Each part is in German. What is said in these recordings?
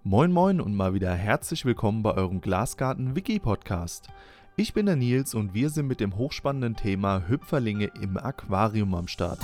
Moin moin und mal wieder herzlich willkommen bei eurem Glasgarten-Wiki-Podcast. Ich bin der Nils und wir sind mit dem hochspannenden Thema Hüpferlinge im Aquarium am Start.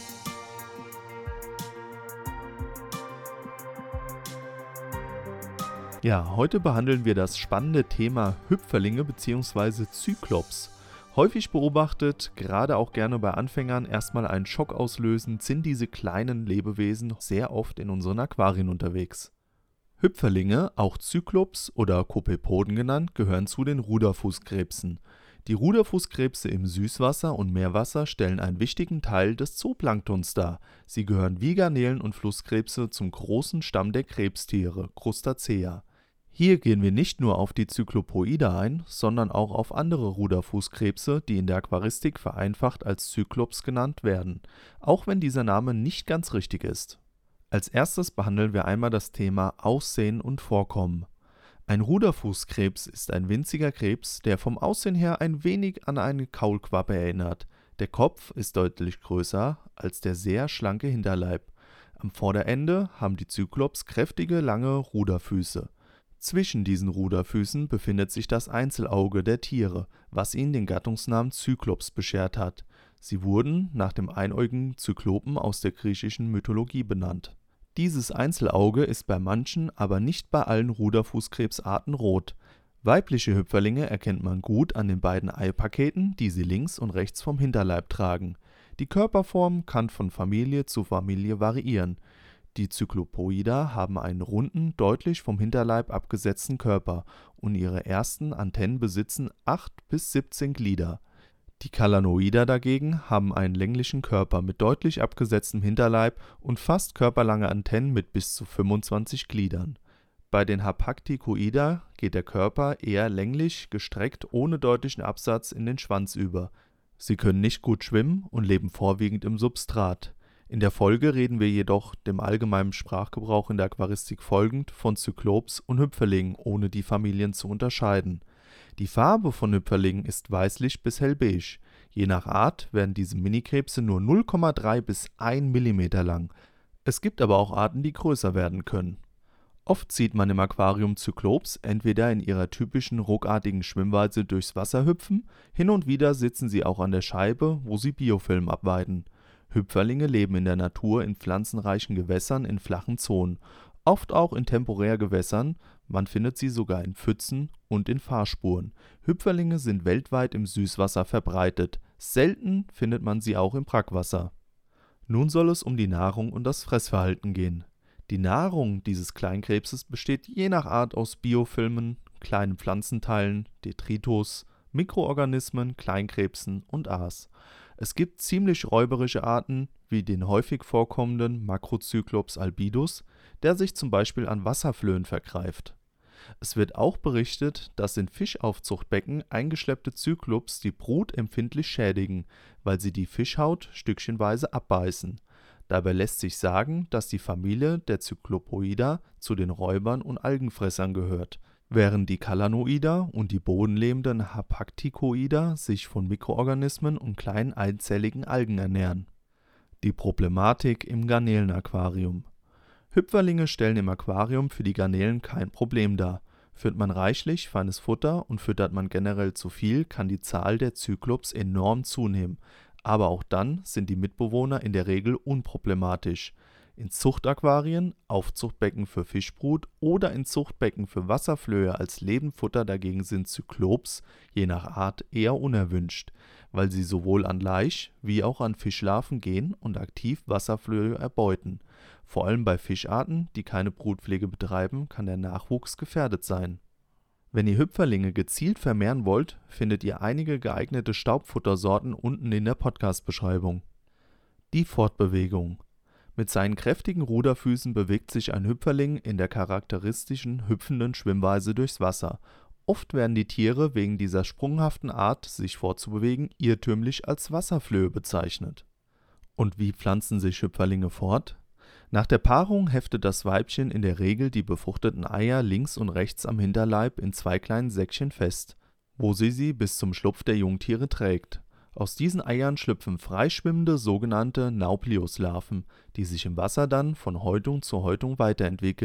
Ja, heute behandeln wir das spannende Thema Hüpferlinge bzw. Zyklops. Häufig beobachtet, gerade auch gerne bei Anfängern, erstmal einen Schock auslösend, sind diese kleinen Lebewesen sehr oft in unseren Aquarien unterwegs. Hüpferlinge, auch Zyklops oder Kopepoden genannt, gehören zu den Ruderfußkrebsen. Die Ruderfußkrebse im Süßwasser und Meerwasser stellen einen wichtigen Teil des Zooplanktons dar. Sie gehören wie Garnelen und Flusskrebse zum großen Stamm der Krebstiere, Crustacea. Hier gehen wir nicht nur auf die Cyclopoida ein, sondern auch auf andere Ruderfußkrebse, die in der Aquaristik vereinfacht als Zyklops genannt werden, auch wenn dieser Name nicht ganz richtig ist. Als erstes behandeln wir einmal das Thema Aussehen und Vorkommen. Ein Ruderfußkrebs ist ein winziger Krebs, der vom Aussehen her ein wenig an eine Kaulquappe erinnert. Der Kopf ist deutlich größer als der sehr schlanke Hinterleib. Am Vorderende haben die Zyklops kräftige, lange Ruderfüße. Zwischen diesen Ruderfüßen befindet sich das Einzelauge der Tiere, was ihnen den Gattungsnamen Zyklops beschert hat. Sie wurden nach dem einäugigen Zyklopen aus der griechischen Mythologie benannt. Dieses Einzelauge ist bei manchen, aber nicht bei allen Ruderfußkrebsarten rot. Weibliche Hüpferlinge erkennt man gut an den beiden Eipaketen, die sie links und rechts vom Hinterleib tragen. Die Körperform kann von Familie zu Familie variieren. Die Cyclopoida haben einen runden, deutlich vom Hinterleib abgesetzten Körper und ihre ersten Antennen besitzen 8 bis 17 Glieder. Die Calanoida dagegen haben einen länglichen Körper mit deutlich abgesetztem Hinterleib und fast körperlange Antennen mit bis zu 25 Gliedern. Bei den Hapaktikoida geht der Körper eher länglich gestreckt ohne deutlichen Absatz in den Schwanz über. Sie können nicht gut schwimmen und leben vorwiegend im Substrat. In der Folge reden wir jedoch dem allgemeinen Sprachgebrauch in der Aquaristik folgend von Zyklops und Hüpferlingen, ohne die Familien zu unterscheiden. Die Farbe von Hüpferlingen ist weißlich bis hellbeige. Je nach Art werden diese Minikrebse nur 0,3 bis 1 mm lang. Es gibt aber auch Arten, die größer werden können. Oft sieht man im Aquarium Zyklops entweder in ihrer typischen ruckartigen Schwimmweise durchs Wasser hüpfen, hin und wieder sitzen sie auch an der Scheibe, wo sie Biofilm abweiden. Hüpferlinge leben in der Natur in pflanzenreichen Gewässern in flachen Zonen, oft auch in Temporärgewässern, man findet sie sogar in Pfützen und in Fahrspuren. Hüpferlinge sind weltweit im Süßwasser verbreitet, selten findet man sie auch im Brackwasser. Nun soll es um die Nahrung und das Fressverhalten gehen. Die Nahrung dieses Kleinkrebses besteht je nach Art aus Biofilmen, kleinen Pflanzenteilen, Detritus, Mikroorganismen, Kleinkrebsen und Aas. Es gibt ziemlich räuberische Arten, wie den häufig vorkommenden Macrocyclops albidus, der sich zum Beispiel an Wasserflöhen vergreift. Es wird auch berichtet, dass in Fischaufzuchtbecken eingeschleppte Zyklops die Brut empfindlich schädigen, weil sie die Fischhaut stückchenweise abbeißen. Dabei lässt sich sagen, dass die Familie der Cyclopoida zu den Räubern und Algenfressern gehört, während die Calanoida und die bodenlebenden Hapaktikoida sich von Mikroorganismen und kleinen einzelligen Algen ernähren. Die Problematik im Garnelenaquarium. Hüpferlinge stellen im Aquarium für die Garnelen kein Problem dar. Führt man reichlich feines Futter und füttert man generell zu viel, kann die Zahl der Zyklops enorm zunehmen. Aber auch dann sind die Mitbewohner in der Regel unproblematisch. In Zuchtaquarien, Aufzuchtbecken für Fischbrut oder in Zuchtbecken für Wasserflöhe als Lebendfutter dagegen sind Zyklops je nach Art eher unerwünscht, weil sie sowohl an Laich wie auch an Fischlarven gehen und aktiv Wasserflöhe erbeuten. Vor allem bei Fischarten, die keine Brutpflege betreiben, kann der Nachwuchs gefährdet sein. Wenn ihr Hüpferlinge gezielt vermehren wollt, findet ihr einige geeignete Staubfuttersorten unten in der Podcast-Beschreibung. Die Fortbewegung. Mit seinen kräftigen Ruderfüßen bewegt sich ein Hüpferling in der charakteristischen hüpfenden Schwimmweise durchs Wasser. Oft werden die Tiere wegen dieser sprunghaften Art, sich fortzubewegen, irrtümlich als Wasserflöhe bezeichnet. Und wie pflanzen sich Hüpferlinge fort? Nach der Paarung heftet das Weibchen in der Regel die befruchteten Eier links und rechts am Hinterleib in 2 kleinen Säckchen fest, wo sie bis zum Schlupf der Jungtiere trägt. Aus diesen Eiern schlüpfen freischwimmende sogenannte Nauplius-Larven, die sich im Wasser dann von Häutung zu Häutung weiterentwickeln.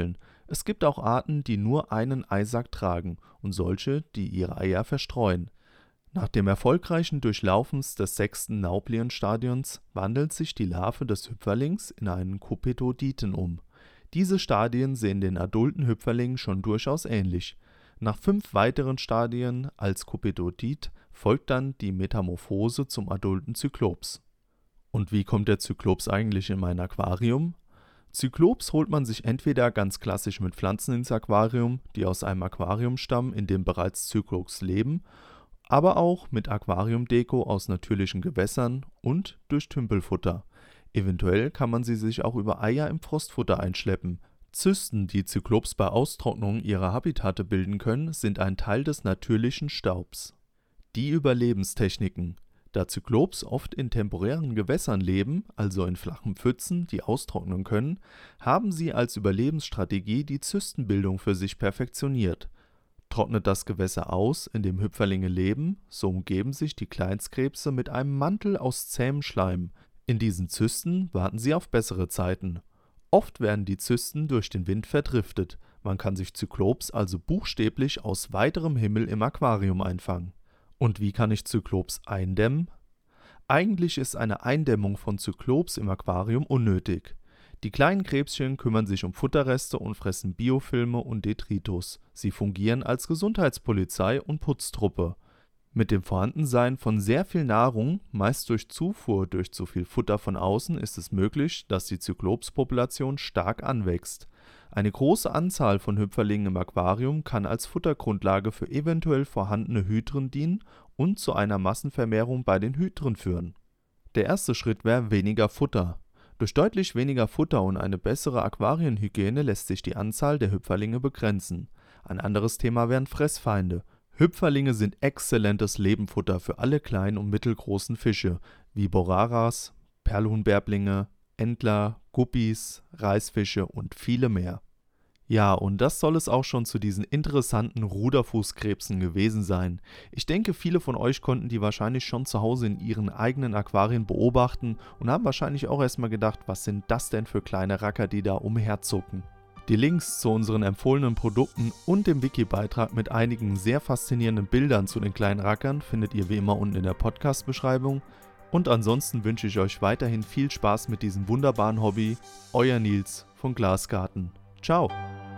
Es gibt auch Arten, die nur einen Eisack tragen und solche, die ihre Eier verstreuen. Nach dem erfolgreichen Durchlaufens des 6. Nauplienstadions wandelt sich die Larve des Hüpferlings in einen Kopetoditen um. Diese Stadien sehen den adulten Hüpferlingen schon durchaus ähnlich. Nach 5 weiteren Stadien als Kopetodit folgt dann die Metamorphose zum adulten Zyklops. Und wie kommt der Zyklops eigentlich in mein Aquarium? Zyklops holt man sich entweder ganz klassisch mit Pflanzen ins Aquarium, die aus einem Aquarium stammen, in dem bereits Zyklops leben, aber auch mit Aquariumdeko aus natürlichen Gewässern und durch Tümpelfutter. Eventuell kann man sie sich auch über Eier im Frostfutter einschleppen. Zysten, die Zyklops bei Austrocknung ihrer Habitate bilden können, sind ein Teil des natürlichen Staubs. Die Überlebenstechniken. Da Zyklops oft in temporären Gewässern leben, also in flachen Pfützen, die austrocknen können, haben sie als Überlebensstrategie die Zystenbildung für sich perfektioniert. Trocknet das Gewässer aus, in dem Hüpferlinge leben, so umgeben sich die Kleinstkrebse mit einem Mantel aus zähem Schleim. In diesen Zysten warten sie auf bessere Zeiten. Oft werden die Zysten durch den Wind verdriftet, man kann sich Zyklops also buchstäblich aus weiterem Himmel im Aquarium einfangen. Und wie kann ich Zyklops eindämmen? Eigentlich ist eine Eindämmung von Zyklops im Aquarium unnötig. Die kleinen Krebschen kümmern sich um Futterreste und fressen Biofilme und Detritus. Sie fungieren als Gesundheitspolizei und Putztruppe. Mit dem Vorhandensein von sehr viel Nahrung, meist durch Zufuhr durch zu viel Futter von außen, ist es möglich, dass die Zyklopspopulation stark anwächst. Eine große Anzahl von Hüpferlingen im Aquarium kann als Futtergrundlage für eventuell vorhandene Hydren dienen und zu einer Massenvermehrung bei den Hydren führen. Der erste Schritt wäre weniger Futter. Durch deutlich weniger Futter und eine bessere Aquarienhygiene lässt sich die Anzahl der Hüpferlinge begrenzen. Ein anderes Thema wären Fressfeinde. Hüpferlinge sind exzellentes Lebenfutter für alle kleinen und mittelgroßen Fische, wie Boraras, Perlhuhnbärblinge, Entler, Guppies, Reisfische und viele mehr. Ja, und das soll es auch schon zu diesen interessanten Ruderfußkrebsen gewesen sein. Ich denke, viele von euch konnten die wahrscheinlich schon zu Hause in ihren eigenen Aquarien beobachten und haben wahrscheinlich auch erstmal gedacht, was sind das denn für kleine Racker, die da umherzucken. Die Links zu unseren empfohlenen Produkten und dem Wiki-Beitrag mit einigen sehr faszinierenden Bildern zu den kleinen Rackern findet ihr wie immer unten in der Podcast-Beschreibung. Und ansonsten wünsche ich euch weiterhin viel Spaß mit diesem wunderbaren Hobby. Euer Nils von Glasgarten. Ciao!